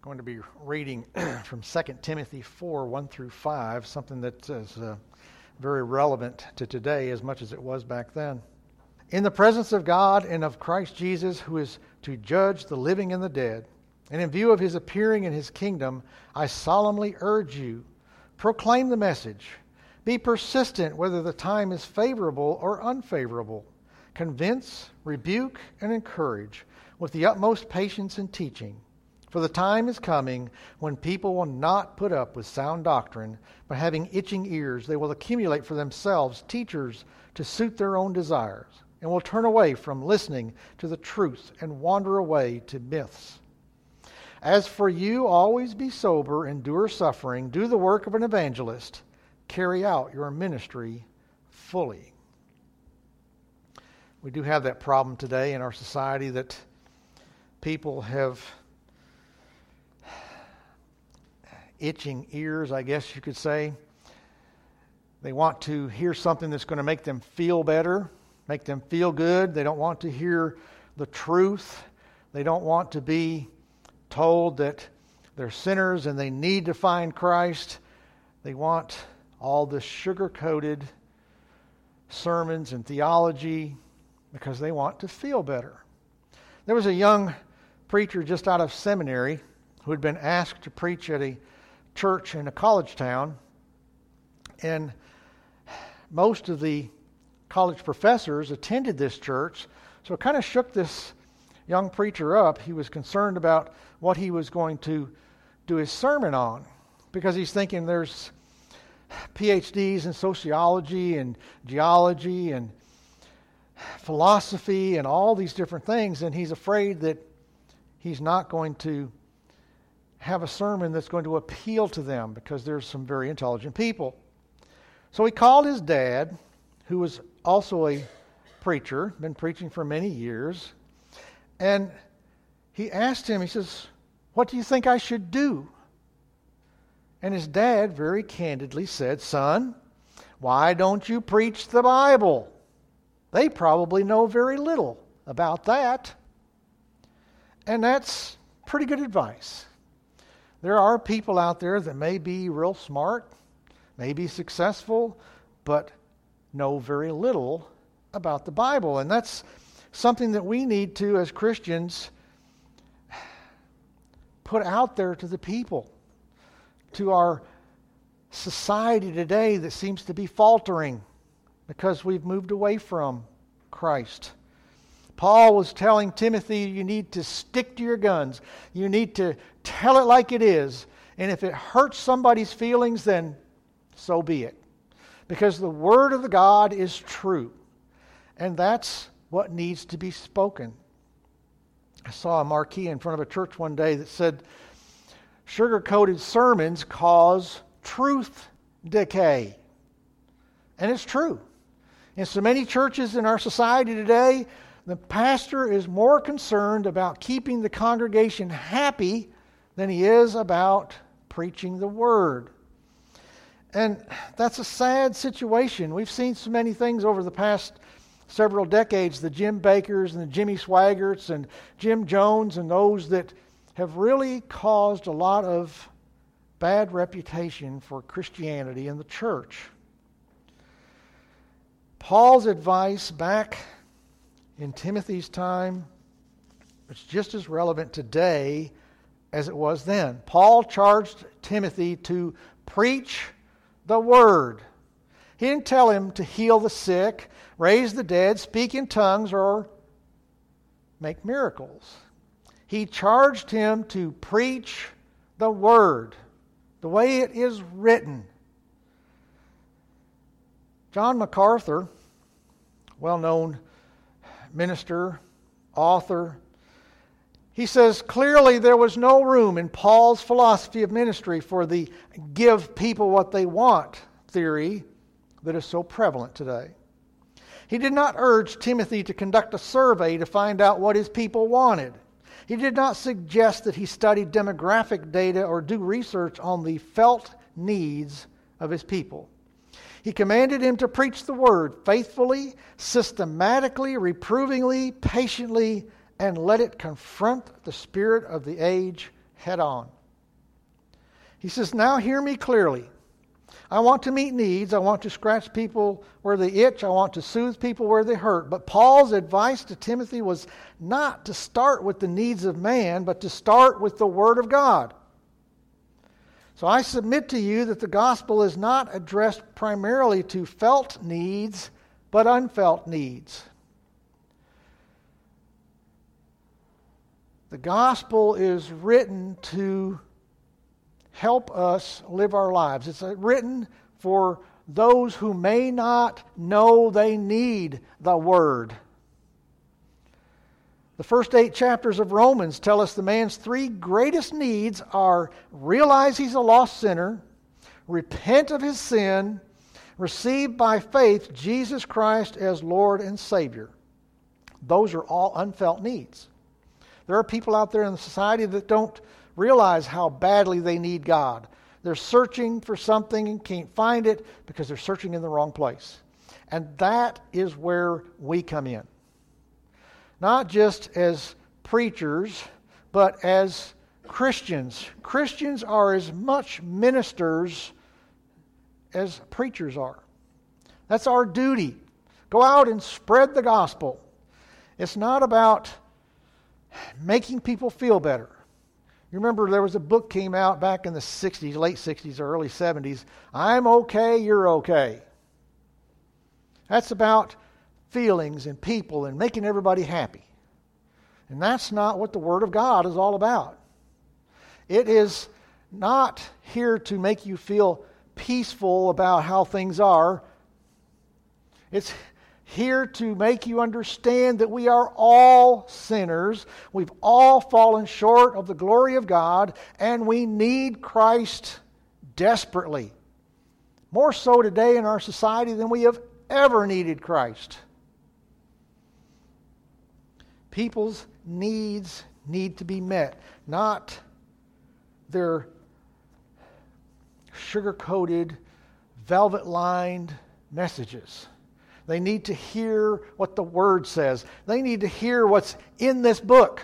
going to be reading from 2 Timothy 4, 1 through 5, something that is very relevant to today as much as it was back then. In the presence of God and of Christ Jesus, who is to judge the living and the dead, and in view of his appearing in his kingdom, I solemnly urge you, proclaim the message. Be persistent whether the time is favorable or unfavorable. Convince, rebuke, and encourage with the utmost patience and teaching. For the time is coming when people will not put up with sound doctrine, but having itching ears, they will accumulate for themselves teachers to suit their own desires, and will turn away from listening to the truth and wander away to myths. As for you, always be sober, endure suffering, do the work of an evangelist, carry out your ministry fully. We do have that problem today in our society that people have itching ears, I guess you could say. They want to hear something that's going to make them feel better, make them feel good. They don't want to hear the truth. They don't want to be told that they're sinners and they need to find Christ. They want all the sugar-coated sermons and theology because they want to feel better. There was a young preacher just out of seminary who had been asked to preach at a church in a college town, and most of the college professors attended this church, so it kind of shook this young preacher up. He was concerned about what he was going to do his sermon on, because he's thinking there's PhDs in sociology and geology and philosophy and all these different things, and he's afraid that he's not going to have a sermon that's going to appeal to them because there's some very intelligent people. So he called his dad, who was also a preacher, been preaching for many years, and he asked him, he says, "What do you think I should do?" And his dad very candidly said, "Son, why don't you preach the Bible? They probably know very little about that." And that's pretty good advice. There are people out there that may be real smart, may be successful, but know very little about the Bible. And that's something that we need to, as Christians, put out there to the people, to our society today that seems to be faltering because we've moved away from Christ. Paul was telling Timothy, you need to stick to your guns. You need to tell it like it is. And if it hurts somebody's feelings, then so be it. Because the Word of the God is true. And that's what needs to be spoken. I saw a marquee in front of a church one day that said, "Sugar-coated sermons cause truth decay." And it's true. In so many churches in our society today, the pastor is more concerned about keeping the congregation happy than he is about preaching the Word. And that's a sad situation. We've seen so many things over the past several decades, the Jim Bakkers and the Jimmy Swaggarts and Jim Jones and those that have really caused a lot of bad reputation for Christianity and the church. Paul's advice back in Timothy's time is just as relevant today as it was then. Paul charged Timothy to preach the Word. He didn't tell him to heal the sick, raise the dead, speak in tongues, or make miracles. He charged him to preach the Word, the way it is written. John MacArthur, well-known minister, author, he says, clearly there was no room in Paul's philosophy of ministry for the give people what they want theory that is so prevalent today. He did not urge Timothy to conduct a survey to find out what his people wanted. He did not suggest that he study demographic data or do research on the felt needs of his people. He commanded him to preach the Word faithfully, systematically, reprovingly, patiently, and let it confront the spirit of the age head on. He says, now hear me clearly. I want to meet needs. I want to scratch people where they itch. I want to soothe people where they hurt. But Paul's advice to Timothy was not to start with the needs of man, but to start with the Word of God. So I submit to you that the gospel is not addressed primarily to felt needs, but unfelt needs. The gospel is written to help us live our lives. It's written for those who may not know they need the Word. The first 8 chapters of Romans tell us the man's 3 greatest needs are realize he's a lost sinner, repent of his sin, receive by faith Jesus Christ as Lord and Savior. Those are all unfelt needs. There are people out there in the society that don't realize how badly they need God. They're searching for something and can't find it because they're searching in the wrong place. And that is where we come in. Not just as preachers, but as Christians. Christians are as much ministers as preachers are. That's our duty. Go out and spread the gospel. It's not about making people feel better. You remember there was a book came out back in the 60s, late 60s or early 70s, I'm okay, you're okay. That's about feelings and people and making everybody happy. And that's not what the Word of God is all about. It is not here to make you feel peaceful about how things are. It's here to make you understand that we are all sinners. We've all fallen short of the glory of God, and we need Christ desperately. More so today in our society than we have ever needed Christ. People's needs need to be met, not their sugar-coated, velvet-lined messages. They need to hear what the Word says. They need to hear what's in this book.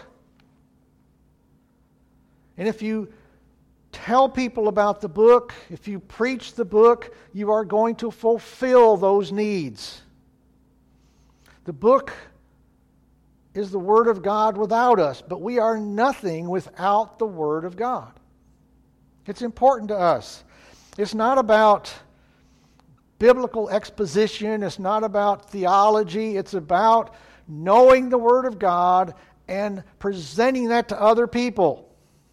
And if you tell people about the book, if you preach the book, you are going to fulfill those needs. The book is the Word of God without us, but we are nothing without the Word of God. It's important to us. It's not about biblical exposition. It's not about theology. It's about knowing the Word of God and presenting that to other people.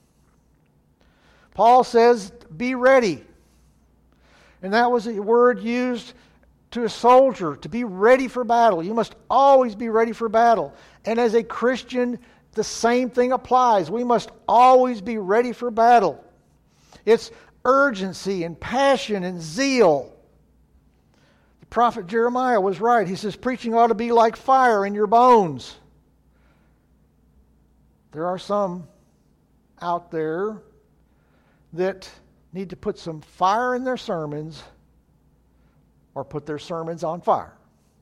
Paul says, be ready. And that was a word used to a soldier, to be ready for battle. You must always be ready for battle. And as a Christian, the same thing applies. We must always be ready for battle. It's urgency and passion and zeal. The prophet Jeremiah was right. He says, preaching ought to be like fire in your bones. There are some out there that need to put some fire in their sermons or put their sermons on fire.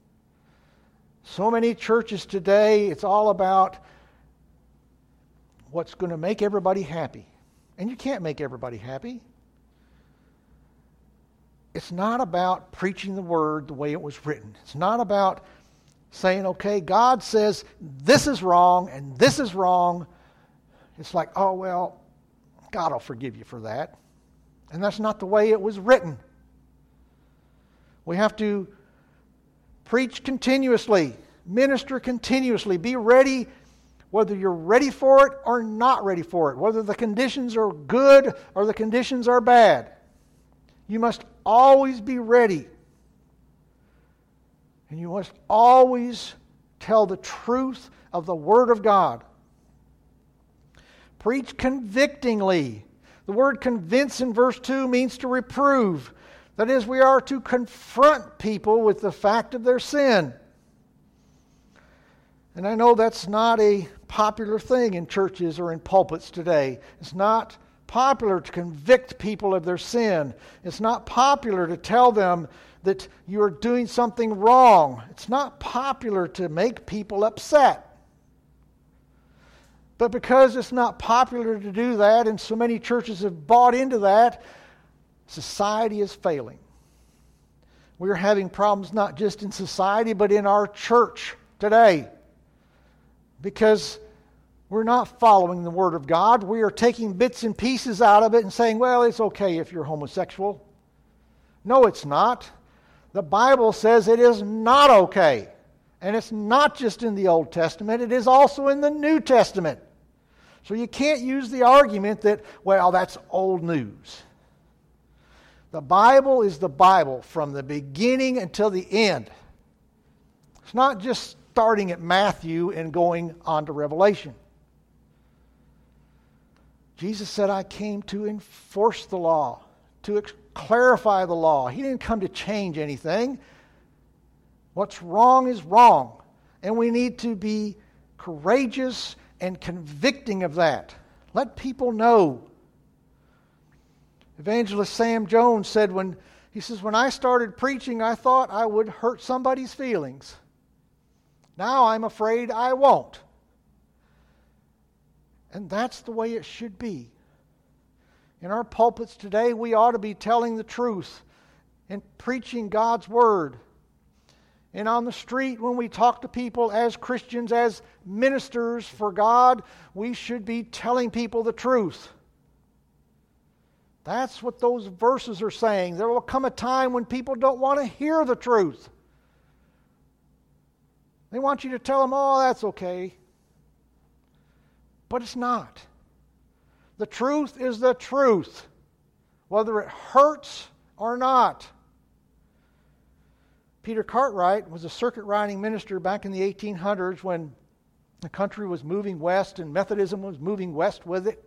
So many churches today, it's all about what's going to make everybody happy. And you can't make everybody happy. It's not about preaching the Word the way it was written. It's not about saying, okay, God says this is wrong and this is wrong. It's like, oh, well, God will forgive you for that. And that's not the way it was written. We have to preach continuously, minister continuously, be ready, whether you're ready for it or not ready for it, whether the conditions are good or the conditions are bad. You must always be ready. And you must always tell the truth of the Word of God. Preach convictingly. The word convince in verse 2 means to reprove. That is, we are to confront people with the fact of their sin. And I know that's not a popular thing in churches or in pulpits today. It's not popular to convict people of their sin. It's not popular to tell them that you are doing something wrong. It's not popular to make people upset. But because it's not popular to do that, and so many churches have bought into that, society is failing. We're having problems not just in society, but in our church today. Because we're not following the Word of God. We are taking bits and pieces out of it and saying, well, it's okay if you're homosexual. No, it's not. The Bible says it is not okay. And it's not just in the Old Testament, it is also in the New Testament. So you can't use the argument that, well, that's old news. The Bible is the Bible from the beginning until the end. It's not just starting at Matthew and going on to Revelation. Jesus said, I came to enforce the law, to clarify the law. He didn't come to change anything. What's wrong is wrong. And we need to be courageous and convicting of that. Let people know. Evangelist Sam Jones said when I started preaching, I thought I would hurt somebody's feelings. Now I'm afraid I won't. And that's the way it should be. In our pulpits today, we ought to be telling the truth and preaching God's Word. And on the street, when we talk to people as Christians, as ministers for God, we should be telling people the truth. That's what those verses are saying. There will come a time when people don't want to hear the truth. They want you to tell them, oh, that's okay. But it's not. The truth is the truth, whether it hurts or not. Peter Cartwright was a circuit riding minister back in the 1800s when the country was moving west and Methodism was moving west with it.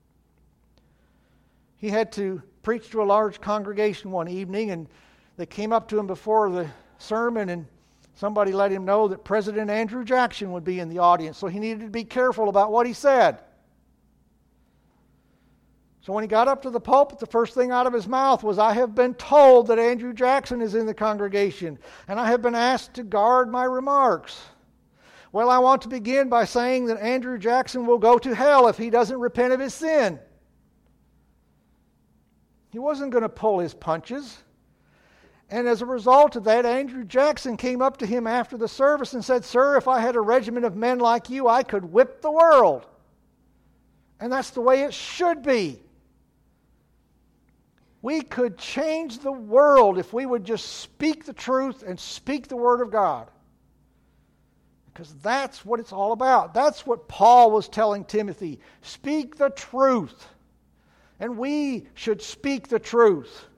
He had to preach to a large congregation one evening, and they came up to him before the sermon, and somebody let him know that President Andrew Jackson would be in the audience, so he needed to be careful about what he said. So when he got up to the pulpit, the first thing out of his mouth was, I have been told that Andrew Jackson is in the congregation, and I have been asked to guard my remarks. Well, I want to begin by saying that Andrew Jackson will go to hell if he doesn't repent of his sin. He wasn't going to pull his punches. And as a result of that, Andrew Jackson came up to him after the service and said, Sir, if I had a regiment of men like you, I could whip the world. And that's the way it should be. We could change the world if we would just speak the truth and speak the Word of God. Because that's what it's all about. That's what Paul was telling Timothy. Speak the truth. And we should speak the truth.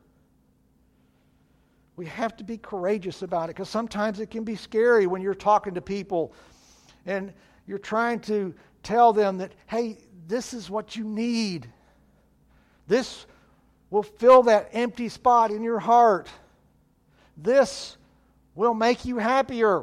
We have to be courageous about it, because sometimes it can be scary when you're talking to people and you're trying to tell them that, hey, this is what you need. This will fill that empty spot in your heart. This will make you happier.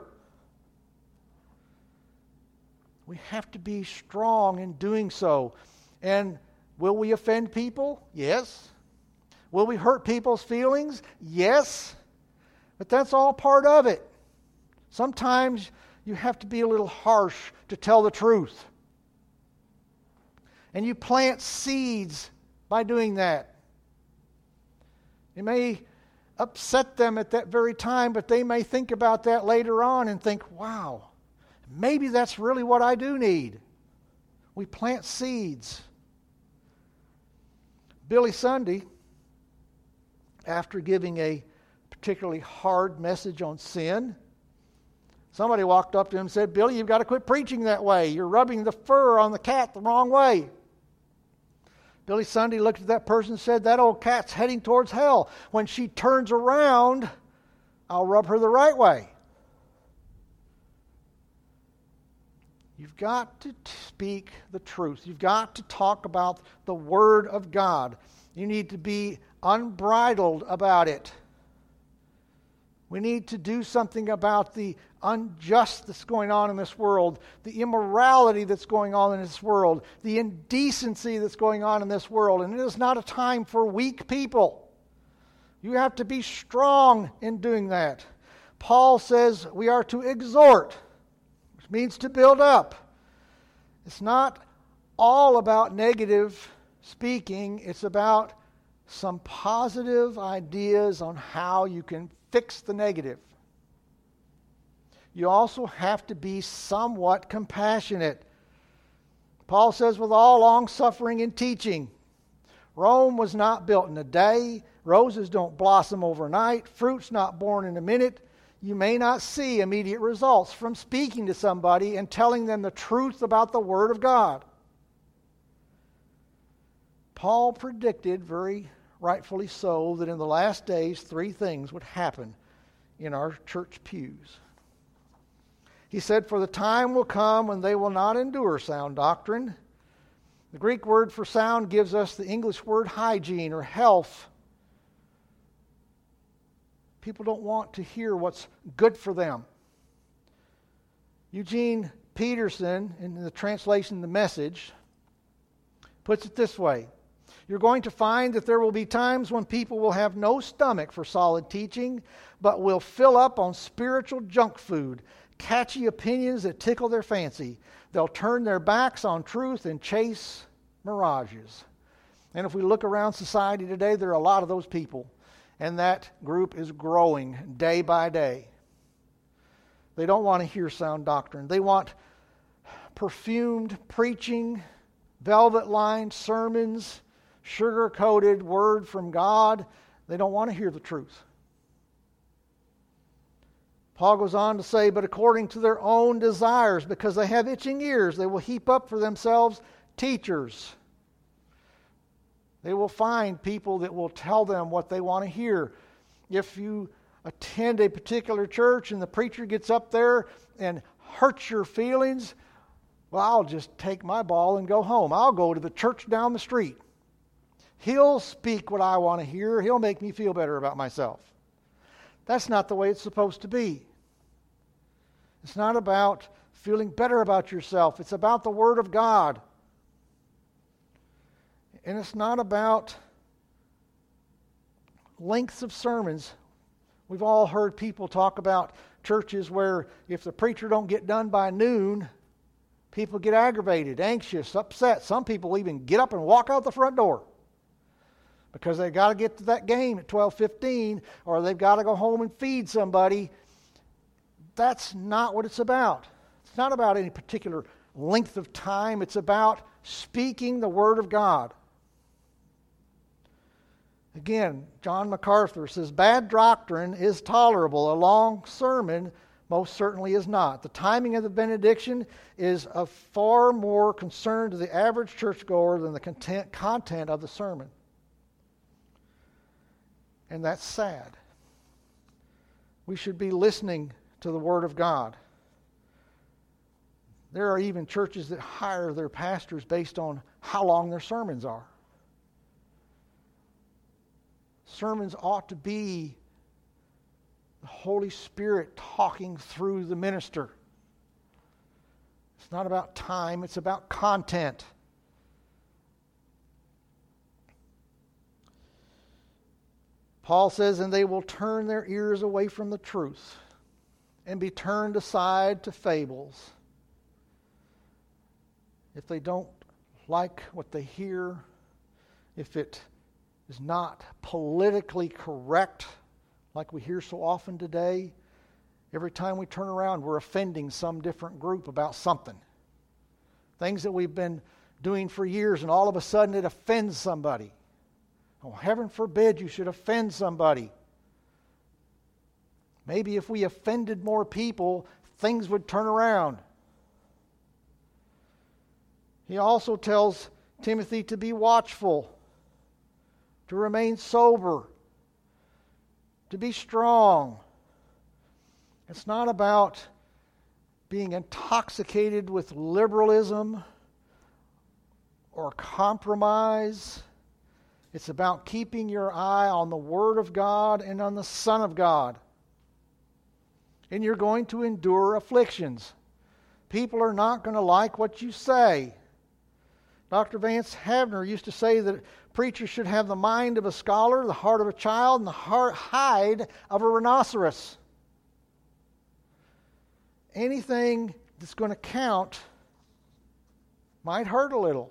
We have to be strong in doing so. And will we offend people? Yes. Will we hurt people's feelings? Yes. But that's all part of it. Sometimes you have to be a little harsh to tell the truth. And you plant seeds by doing that. It may upset them at that very time, but they may think about that later on and think, wow, maybe that's really what I do need. We plant seeds. Billy Sunday, after giving a particularly hard message on sin, somebody walked up to him and said, Billy, you've got to quit preaching that way. You're rubbing the fur on the cat the wrong way. Billy Sunday looked at that person and said, that old cat's heading towards hell. When she turns around, I'll rub her the right way. You've got to speak the truth. You've got to talk about the Word of God. You need to be unbridled about it. We need to do something about the unjust that's going on in this world, the immorality that's going on in this world, the indecency that's going on in this world. And it is not a time for weak people. You have to be strong in doing that. Paul says we are to exhort, which means to build up. It's not all about negative speaking. It's about some positive ideas on how you can fix the negative. You also have to be somewhat compassionate. Paul says, with all long-suffering and teaching. Rome was not built in a day. Roses don't blossom overnight. Fruit's not born in a minute. You may not see immediate results from speaking to somebody and telling them the truth about the Word of God. Paul predicted, very rightfully so, that in the last days 3 things would happen in our church pews. He said, for the time will come when they will not endure sound doctrine. The Greek word for sound gives us the English word hygiene or health. People don't want to hear what's good for them. Eugene Peterson, in the translation of the Message, puts it this way. You're going to find that there will be times when people will have no stomach for solid teaching, but will fill up on spiritual junk food, catchy opinions that tickle their fancy. They'll turn their backs on truth and chase mirages. And if we look around society today, there are a lot of those people. And that group is growing day by day. They don't want to hear sound doctrine. They want perfumed preaching, velvet-lined sermons, sugar-coated word from God. They don't want to hear the truth. Paul goes on to say, but according to their own desires, because they have itching ears, they will heap up for themselves teachers. They will find people that will tell them what they want to hear. If you attend a particular church and the preacher gets up there and hurts your feelings, well, I'll just take my ball and go home. I'll go to the church down the street. He'll speak what I want to hear. He'll make me feel better about myself. That's not the way it's supposed to be. It's not about feeling better about yourself. It's about the Word of God. And it's not about lengths of sermons. We've all heard people talk about churches where if the preacher don't get done by noon, people get aggravated, anxious, upset. Some people even get up and walk out the front door because they've got to get to that game at 12:15 or they've got to go home and feed somebody. That's not what it's about. It's not about any particular length of time. It's about speaking the Word of God. Again, John MacArthur says, bad doctrine is tolerable. A long sermon most certainly is not. The timing of the benediction is of far more concern to the average churchgoer than the content of the sermon. And that's sad. We should be listening to the Word of God. There are even churches that hire their pastors based on how long their sermons are. Sermons ought to be the Holy Spirit talking through the minister. It's not about time, it's about content. Paul says, and they will turn their ears away from the truth and be turned aside to fables. If they don't like what they hear, if it is not politically correct, like we hear so often today, every time we turn around, we're offending some different group about something. Things that we've been doing for years, and all of a sudden it offends somebody. Oh, heaven forbid you should offend somebody. Maybe if we offended more people, things would turn around. He also tells Timothy to be watchful, to remain sober, to be strong. It's not about being intoxicated with liberalism or compromise. It's about keeping your eye on the Word of God and on the Son of God. And you're going to endure afflictions. People are not going to like what you say. Dr. Vance Havner used to say that preachers should have the mind of a scholar, the heart of a child, and the hide of a rhinoceros. Anything that's going to count Might hurt a little.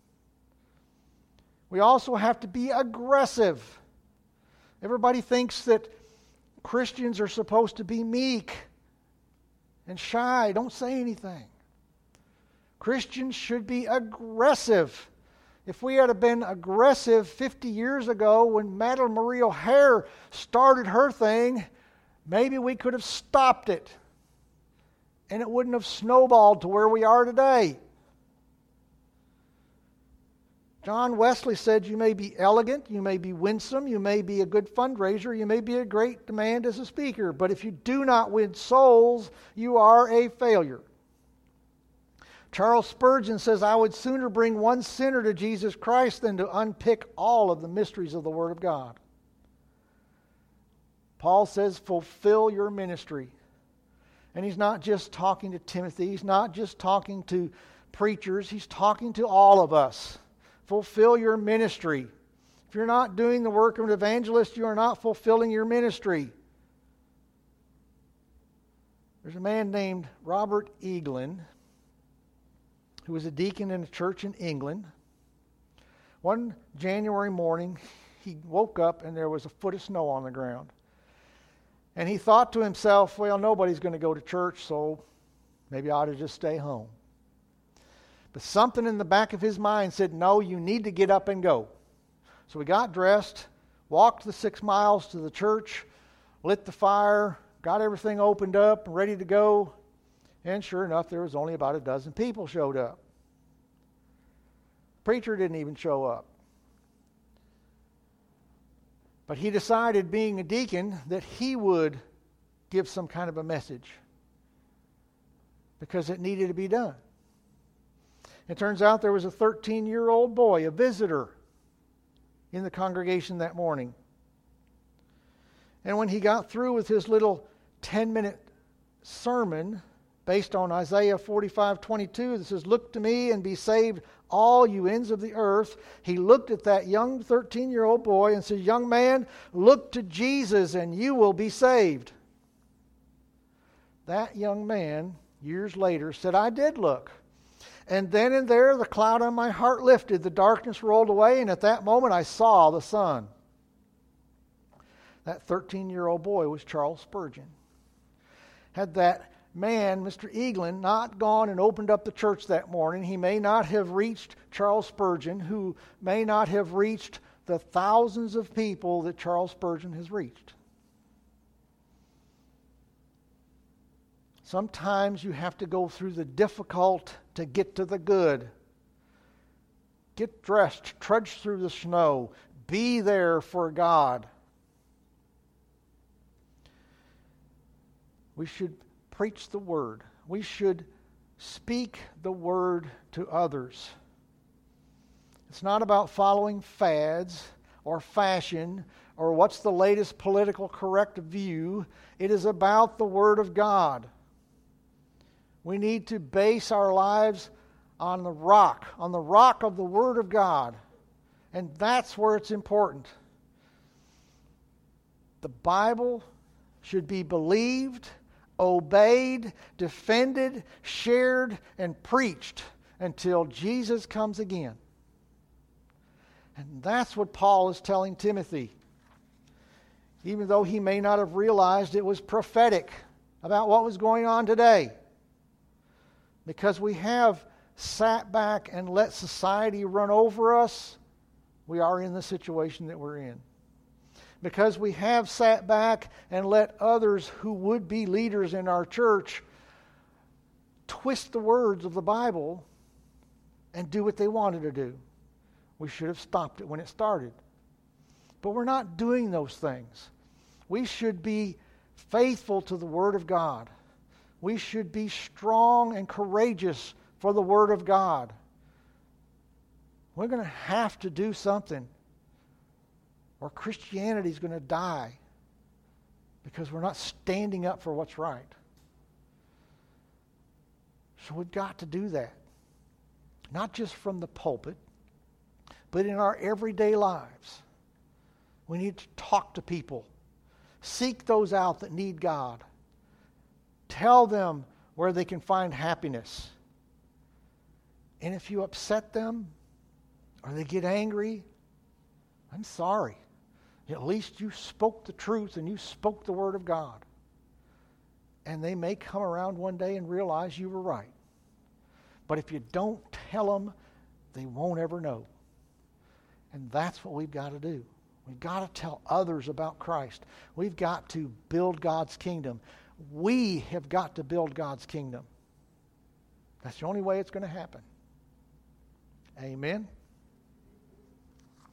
We also have to be aggressive. Everybody thinks that Christians are supposed to be meek and shy. Don't say anything. Christians should be aggressive. If we had been aggressive 50 years ago when Madame Marie O'Hare started her thing, maybe we could have stopped it. And it wouldn't have snowballed to where we are today. John Wesley said, you may be elegant, you may be winsome, you may be a good fundraiser, you may be a great demand as a speaker, but if you do not win souls, you are a failure. Charles Spurgeon says, I would sooner bring one sinner to Jesus Christ than to unpick all of the mysteries of the Word of God. Paul says, fulfill your ministry. And he's not just talking to Timothy, he's not just talking to preachers, he's talking to all of us. Fulfill your ministry. If you're not doing the work of an evangelist, you are not fulfilling your ministry. There's a man named Robert Eaglin who was a deacon in a church in England. One January morning, he woke up and there was a foot of snow on the ground. And he thought to himself, well, nobody's going to go to church, so maybe I ought to just stay home. But something in the back of his mind said, no, you need to get up and go. So he got dressed, walked the 6 miles to the church, lit the fire, got everything opened up and ready to go. And sure enough, there was only about a dozen people showed up. Preacher didn't even show up. But he decided, being a deacon, that he would give some kind of a message because it needed to be done. It turns out there was a 13-year-old boy, a visitor, in the congregation that morning. And when he got through with his little 10-minute sermon based on Isaiah 45:22, that says, look to me and be saved, all you ends of the earth, he looked at that young 13-year-old boy and said, young man, look to Jesus and you will be saved. That young man, years later, said, I did look. And then and there, the cloud on my heart lifted, the darkness rolled away, and at that moment I saw the sun. That 13-year-old boy was Charles Spurgeon. Had that man, Mr. Eaglin, not gone and opened up the church that morning, he may not have reached Charles Spurgeon, who may not have reached the thousands of people that Charles Spurgeon has reached. Sometimes you have to go through the difficult to get to the good. Get dressed, trudge through the snow, be there for God. We should preach the Word. We should speak the Word to others. It's not about following fads or fashion or what's the latest political correct view. It is about the Word of God. We need to base our lives on the rock of the Word of God. And that's where it's important. The Bible should be believed, obeyed, defended, shared, and preached until Jesus comes again. And that's what Paul is telling Timothy. Even though he may not have realized it was prophetic about what was going on today. Because we have sat back and let society run over us, we are in the situation that we're in. Because we have sat back and let others who would be leaders in our church twist the words of the Bible and do what they wanted to do. We should have stopped it when it started. But we're not doing those things. We should be faithful to the Word of God. We should be strong and courageous for the Word of God. We're going to have to do something, or Christianity is going to die because we're not standing up for what's right. So we've got to do that. Not just from the pulpit, but in our everyday lives. We need to talk to people. Seek those out that need God. Tell them where they can find happiness. And if you upset them or they get angry, I'm sorry. At least you spoke the truth and you spoke the Word of God. And they may come around one day and realize you were right. But if you don't tell them, they won't ever know. And that's what we've got to do. We've got to tell others about Christ. We've got to build God's kingdom. We have got to build God's kingdom. That's the only way it's going to happen. Amen.